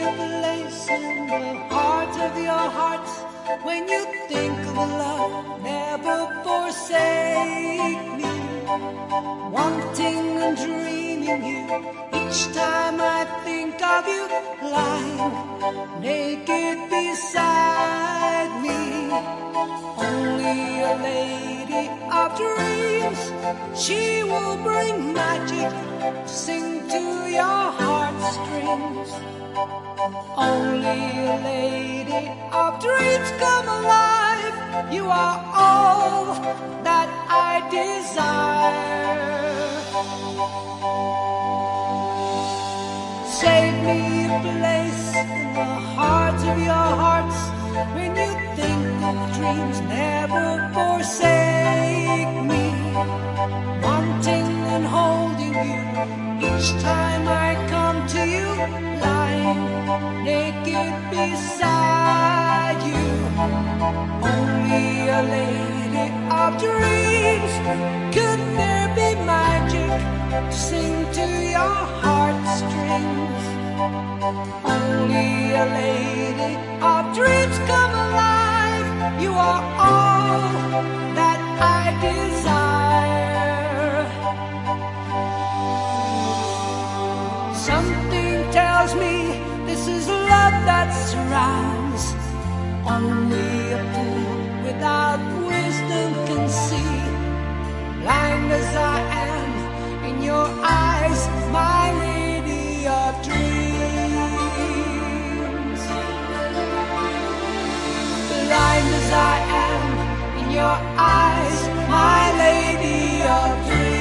place in the heart of your hearts when you think of love. Never forsake me. Wanting and dreaming you each time I think of you, lying naked beside me. Only a lady of dreams, she will bring magic, sing to your heartstrings. Only a lady of dreams, come alive. You are all that I desire. Save me a place in the heart of your hearts when you think of dreams. Never forsake me. Wanting and holding you each time I come to you, lying naked beside you. Only a lady of dreams. Could there be magic to sing to your heartstrings? Only a lady of dreams, come alive. You are all that I desire. Something tells me this is love that surrounds. Only a fool without wisdom can see. Blind as I am in your eyes, my lady of dreams. Blind as I am in your eyes, my lady of dreams.